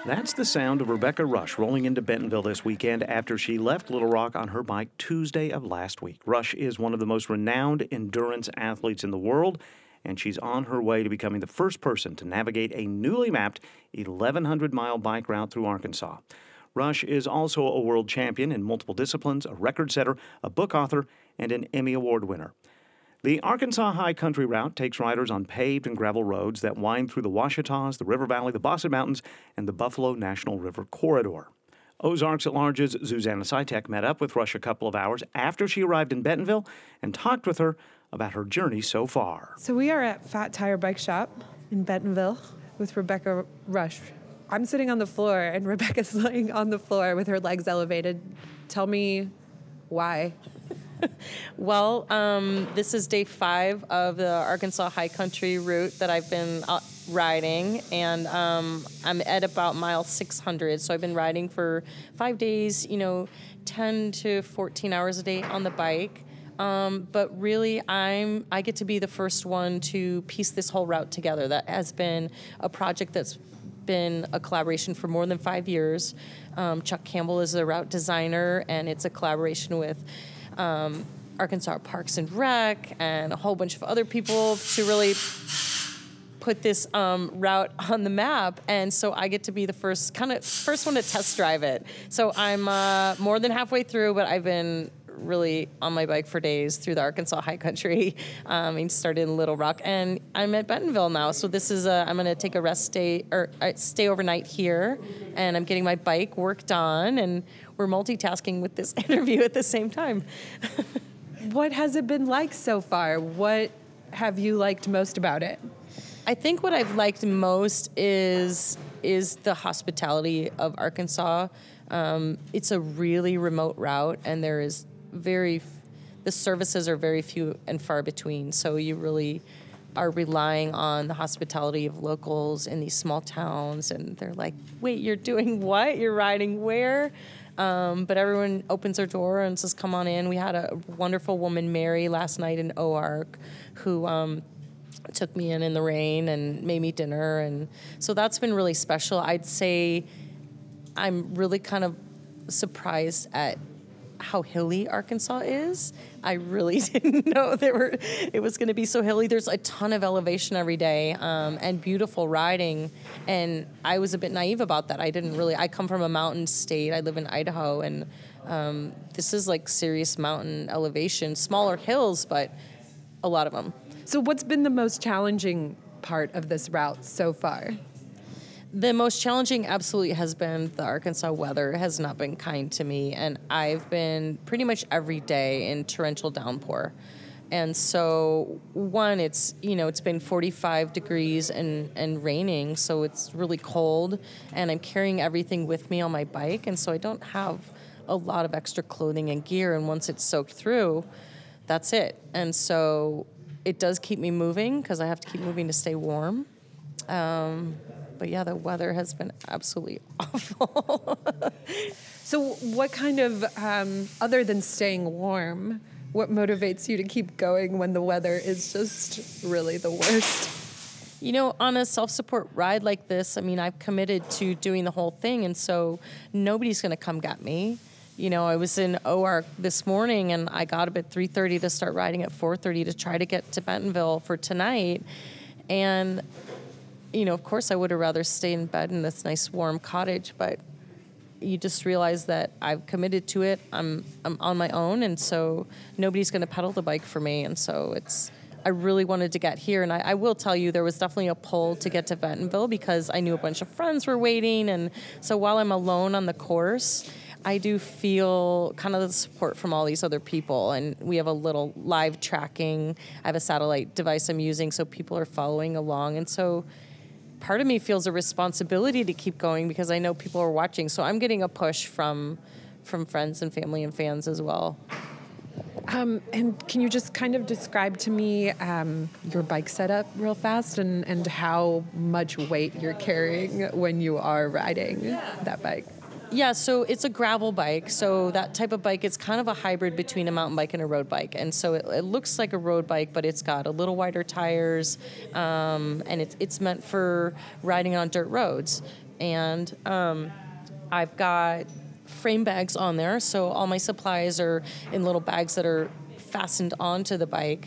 That's the sound of Rebecca Rush rolling into Bentonville this weekend after she left Little Rock on her bike Tuesday of last week. Rush is one of the most renowned endurance athletes in the world, and she's on her way to becoming the first person to navigate a newly mapped 1,100-mile bike route through Arkansas. Rush is also a world champion in multiple disciplines, a record setter, a book author, and an Emmy Award winner. The Arkansas High Country Route takes riders on paved and gravel roads that wind through the Ouachitas, the River Valley, the Boston Mountains, and the Buffalo National River Corridor. Ozarks at Large's Zuzana Sitek met up with Rush a couple of hours after she arrived in Bentonville and talked with her about her journey so far. So we are at Fat Tire Bike Shop in Bentonville with Rebecca Rush. I'm sitting on the floor and Rebecca's laying on the floor with her legs elevated. Tell me why. Well, this is day 5 of the Arkansas High Country route that I've been riding, and I'm at about mile 600. So I've been riding for 5 days, 10 to 14 hours a day on the bike. But really, I get to be the first one to piece this whole route together. That has been a project that's been a collaboration for more than 5 years. Chuck Campbell is the route designer, and it's a collaboration with Arkansas Parks and Rec and a whole bunch of other people to really put this route on the map. And so I get to be the first one to test drive it. So I'm more than halfway through, but I've been really on my bike for days through the Arkansas High Country. I started in Little Rock, and I'm at Bentonville now. So this is I'm going to take a rest day or stay overnight here, and I'm getting my bike worked on, and we're multitasking with this interview at the same time. What has it been like so far? What have you liked most about it? I think what I've liked most is the hospitality of Arkansas. It's a really remote route, and there is the services are very few and far between. So you really are relying on the hospitality of locals in these small towns, and they're like, "Wait, you're doing what? You're riding where?" But everyone opens their door and says, "Come on in." We had a wonderful woman, Mary, last night in OARC, who took me in the rain and made me dinner, and so that's been really special. I'd say I'm really kind of surprised at how hilly Arkansas is. I really didn't know it was going to be so hilly. There's a ton of elevation every day, and beautiful riding. And I was a bit naive about that. I come from a mountain state. I live in Idaho, and this is like serious mountain elevation, smaller hills, but a lot of them. So what's been the most challenging part of this route so far? The most challenging absolutely has been the Arkansas weather. It has not been kind to me, and I've been pretty much every day in torrential downpour. And so, it's been 45 degrees and raining, so it's really cold, and I'm carrying everything with me on my bike, and so I don't have a lot of extra clothing and gear, and once it's soaked through, that's it. And so it does keep me moving because I have to keep moving to stay warm. But yeah, the weather has been absolutely awful. So what kind of, other than staying warm, what motivates you to keep going when the weather is just really the worst? On a self-support ride like this, I've committed to doing the whole thing, and so nobody's going to come get me. I was in OARC this morning, and I got up at 3:30 to start riding at 4:30 to try to get to Bentonville for tonight. And of course, I would have rather stayed in bed in this nice warm cottage, but you just realize that I've committed to it. I'm on my own, and so nobody's going to pedal the bike for me. And so I really wanted to get here, and I will tell you there was definitely a pull to get to Bentonville because I knew a bunch of friends were waiting, and so while I'm alone on the course, I do feel kind of the support from all these other people, and we have a little live tracking. I have a satellite device I'm using, so people are following along, and so part of me feels a responsibility to keep going because I know people are watching. So I'm getting a push from friends and family and fans as well. And can you just kind of describe to me your bike setup real fast and how much weight you're carrying when you are riding that bike? Yeah, so it's a gravel bike. So that type of bike, it's kind of a hybrid between a mountain bike and a road bike. And so it looks like a road bike, but it's got a little wider tires, and it's meant for riding on dirt roads. and I've got frame bags on there, so all my supplies are in little bags that are fastened onto the bike.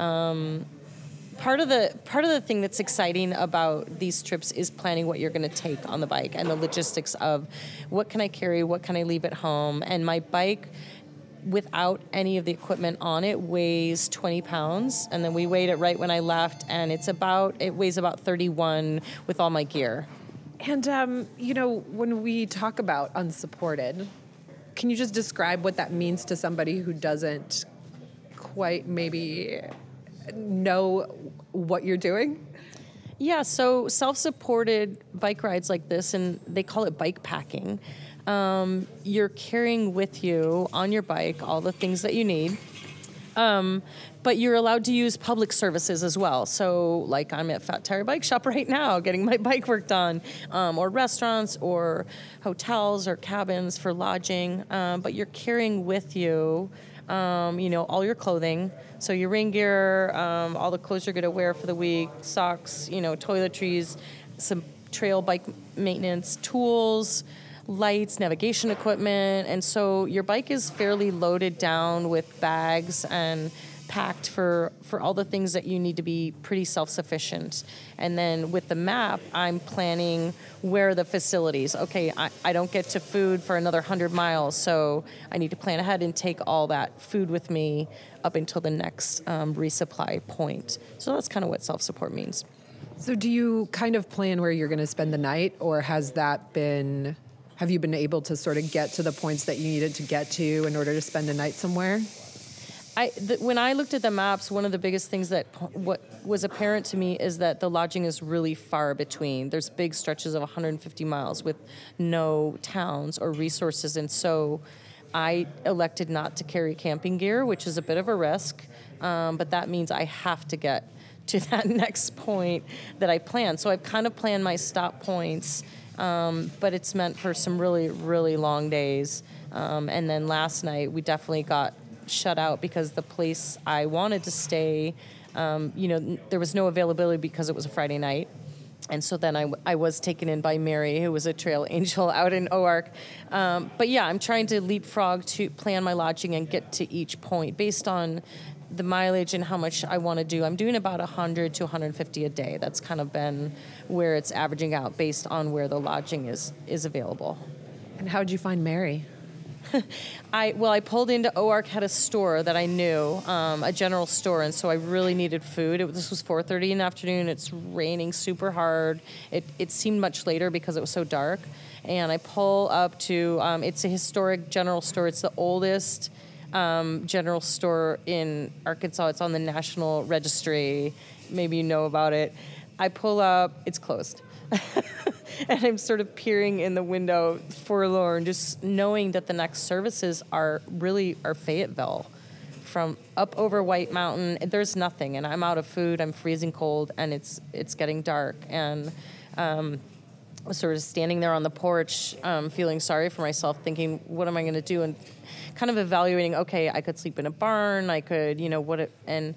Part of the thing that's exciting about these trips is planning what you're going to take on the bike and the logistics of what can I carry, what can I leave at home. And my bike, without any of the equipment on it, weighs 20 pounds. And then we weighed it right when I left, and it weighs about 31 with all my gear. And, when we talk about unsupported, can you just describe what that means to somebody who doesn't quite maybe know what you're doing? Yeah, so self-supported bike rides like this, and they call it bike packing. You're carrying with you on your bike all the things that you need. But you're allowed to use public services as well. So, like, I'm at Fat Tire Bike Shop right now getting my bike work done, or restaurants or hotels or cabins for lodging. But you're carrying with you, all your clothing. So your rain gear, all the clothes you're going to wear for the week, socks, toiletries, some trail bike maintenance, tools, lights, navigation equipment. And so your bike is fairly loaded down with bags and packed for all the things that you need to be pretty self-sufficient. And then with the map, I'm planning where are the facilities. Okay, I don't get to food for another 100 miles, so I need to plan ahead and take all that food with me up until the next resupply point. So that's kind of what self-support means. So do you kind of plan where you're going to spend the night, or have you been able to sort of get to the points that you needed to get to in order to spend a night somewhere? When I looked at the maps, one of the biggest things what was apparent to me is that the lodging is really far between. There's big stretches of 150 miles with no towns or resources, and so I elected not to carry camping gear, which is a bit of a risk, but that means I have to get to that next point that I planned. So I've kind of planned my stop points, but it's meant for some really, really long days. And then last night, we definitely got shut out because the place I wanted to stay, there was no availability because it was a Friday night. And so then I was taken in by Mary, who was a trail angel out in OARC. But yeah, I'm trying to leapfrog to plan my lodging and get to each point based on the mileage and how much I want to do. I'm doing about 100 to 150 a day. That's kind of been where it's averaging out based on where the lodging is available. And how'd you find Mary? I pulled into OARC, had a store that I knew, a general store, and so I really needed food. This was 4:30 in the afternoon. It's raining super hard. It seemed much later because it was so dark. And I pull up to, it's a historic general store. It's the oldest general store in Arkansas. It's on the National Registry. Maybe you know about it. I pull up, it's closed. And I'm sort of peering in the window, forlorn, just knowing that the next services are Fayetteville. From up over White Mountain, there's nothing, and I'm out of food, I'm freezing cold, and it's getting dark. And I was sort of standing there on the porch, feeling sorry for myself, thinking, what am I going to do? And kind of evaluating, okay, I could sleep in a barn, I could, and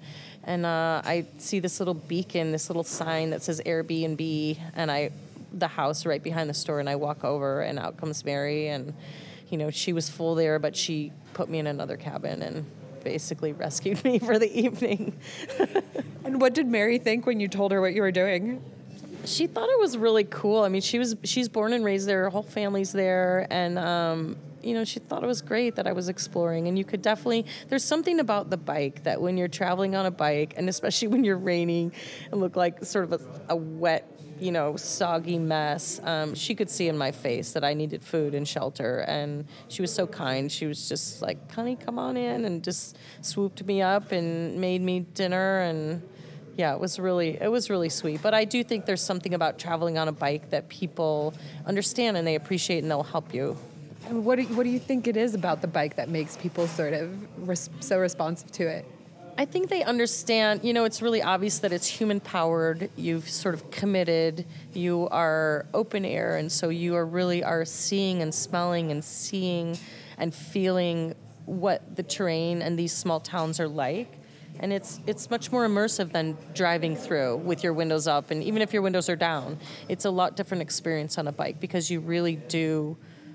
I see this little beacon, this little sign that says Airbnb, and the house right behind the store, and I walk over, and out comes Mary, and, she was full there, but she put me in another cabin and basically rescued me for the evening. And what did Mary think when you told her what you were doing? She thought it was really cool. I mean, she's born and raised there, her whole family's there, and she thought it was great that I was exploring. And you could definitely, there's something about the bike that when you're traveling on a bike, and especially when you're raining and look like sort of a wet, soggy mess, she could see in my face that I needed food and shelter. And she was so kind. She was just like, honey, come on in, and just swooped me up and made me dinner. And yeah, it was really sweet. But I do think there's something about traveling on a bike that people understand and they appreciate, and they'll help you. And what do you think it is about the bike that makes people sort of so responsive to it? I think they understand, it's really obvious that it's human-powered. You've sort of committed. You are open air, and so you are seeing and smelling and seeing and feeling what the terrain and these small towns are like. And it's much more immersive than driving through with your windows up. And even if your windows are down, it's a lot different experience on a bike because you really do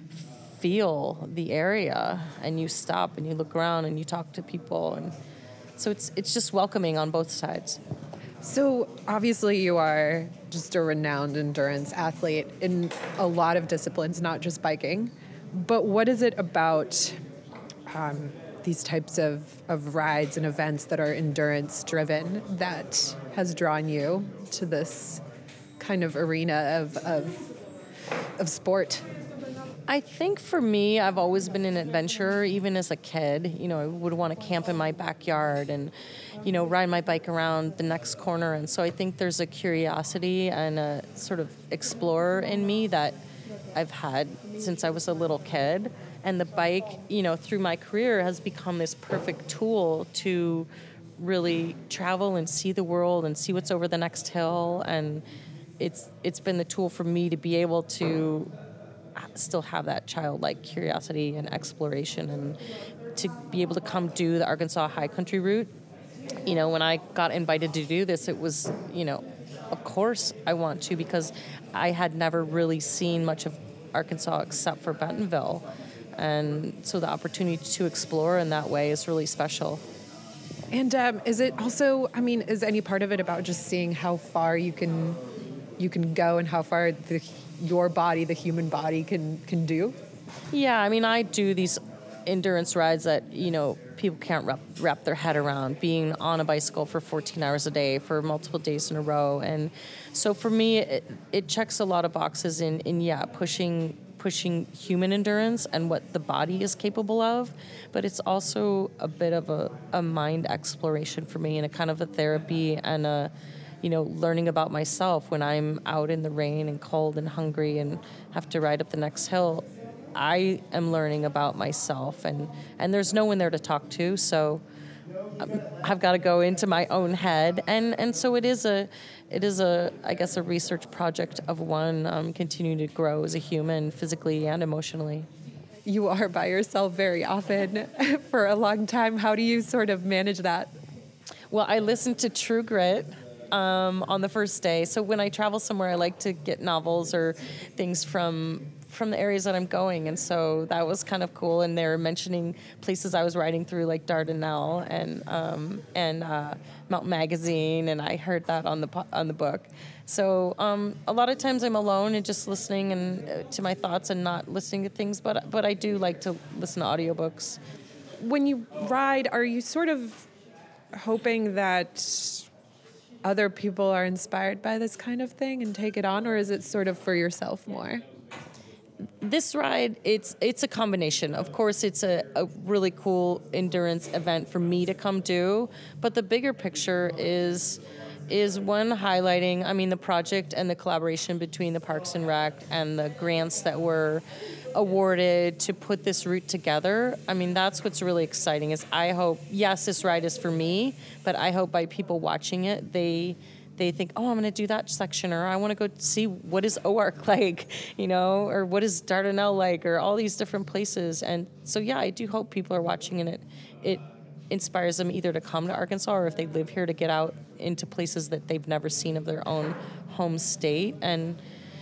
feel the area, and you stop and you look around and you talk to people. And so it's just welcoming on both sides. So obviously you are just a renowned endurance athlete in a lot of disciplines, not just biking. But what is it about these types of rides and events that are endurance driven that has drawn you to this kind of arena of sport? I think for me, I've always been an adventurer, even as a kid. I would want to camp in my backyard and, ride my bike around the next corner. And so I think there's a curiosity and a sort of explorer in me that I've had since I was a little kid. And the bike, through my career has become this perfect tool to really travel and see the world and see what's over the next hill. And it's been the tool for me to be able to still have that childlike curiosity and exploration, and to be able to come do the Arkansas High Country route. When I got invited to do this, it was, of course I want to, because I had never really seen much of Arkansas except for Bentonville. And so the opportunity to explore in that way is really special. And is it also, is any part of it about just seeing how far you can go and how far your body, the human body, can do? Yeah, I do these endurance rides that, people can't wrap their head around, being on a bicycle for 14 hours a day for multiple days in a row. And so for me, it checks a lot of boxes in pushing human endurance and what the body is capable of, but it's also a bit of a mind exploration for me, and a kind of a therapy and a learning about myself. When I'm out in the rain and cold and hungry and have to ride up the next hill, I am learning about myself, and there's no one there to talk to, so I've got to go into my own head, and so it is a I guess a research project of one, continuing to grow as a human, physically and emotionally. You are by yourself very often for a long time. How do you sort of manage that? Well, I listened to True Grit on the first day. So when I travel somewhere, I like to get novels or things from the areas that I'm going, and so that was kind of cool. And they were mentioning places I was riding through, like Dardanelle and Mount Magazine, and I heard that on the book. So a lot of times I'm alone and just listening and to my thoughts and not listening to things, but I do like to listen to audiobooks. When you ride, are you sort of hoping that other people are inspired by this kind of thing and take it on, or is it sort of for yourself more? This ride, it's a combination. Of course, it's a really cool endurance event for me to come do, but the bigger picture is one highlighting, the project and the collaboration between the Parks and Rec and the grants that were awarded to put this route together. That's what's really exciting. Is I hope, yes, this ride is for me, but I hope by people watching it, they think, oh, I'm going to do that section, or I want to go see what is Oark like, or what is Dardanelle like, or all these different places. And so, yeah, I do hope people are watching, and it inspires them either to come to Arkansas, or if they live here, to get out into places that they've never seen of their own home state. And,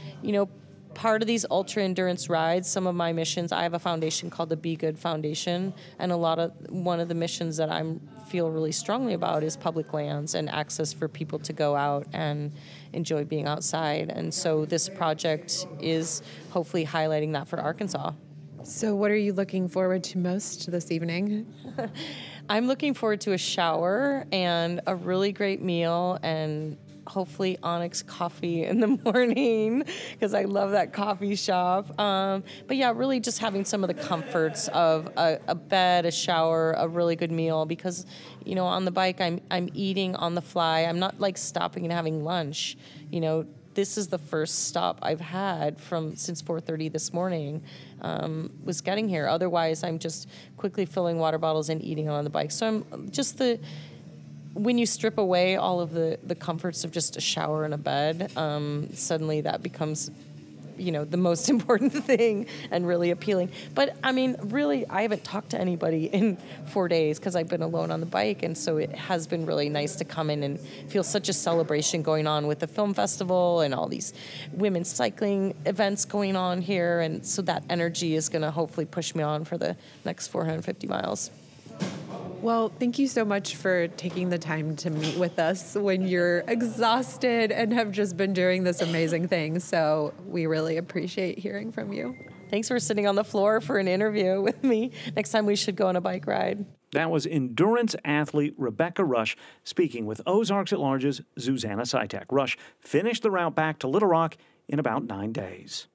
part of these ultra endurance rides, some of my missions, I have a foundation called the Be Good Foundation, and one of the missions that I feel really strongly about is public lands and access for people to go out and enjoy being outside. And so this project is hopefully highlighting that for Arkansas. So what are you looking forward to most this evening? I'm looking forward to a shower and a really great meal, and hopefully Onyx coffee in the morning, because I love that coffee shop. But yeah, really just having some of the comforts of a bed, a shower, a really good meal, because, on the bike, I'm eating on the fly. I'm not like stopping and having lunch. This is the first stop I've had since 4:30 this morning, was getting here. Otherwise, I'm just quickly filling water bottles and eating on the bike. So I'm just when you strip away all of the comforts of just a shower and a bed, suddenly that becomes the most important thing and really appealing. But I mean, really, I haven't talked to anybody in 4 days because I've been alone on the bike. And so it has been really nice to come in and feel such a celebration going on with the film festival and all these women's cycling events going on here. And so that energy is going to hopefully push me on for the next 450 miles. Well, thank you so much for taking the time to meet with us when you're exhausted and have just been doing this amazing thing. So we really appreciate hearing from you. Thanks for sitting on the floor for an interview with me. Next time we should go on a bike ride. That was endurance athlete Rebecca Rusch speaking with Ozarks at Large's Zuzanna Sitek. Rusch finished the route back to Little Rock in about 9 days.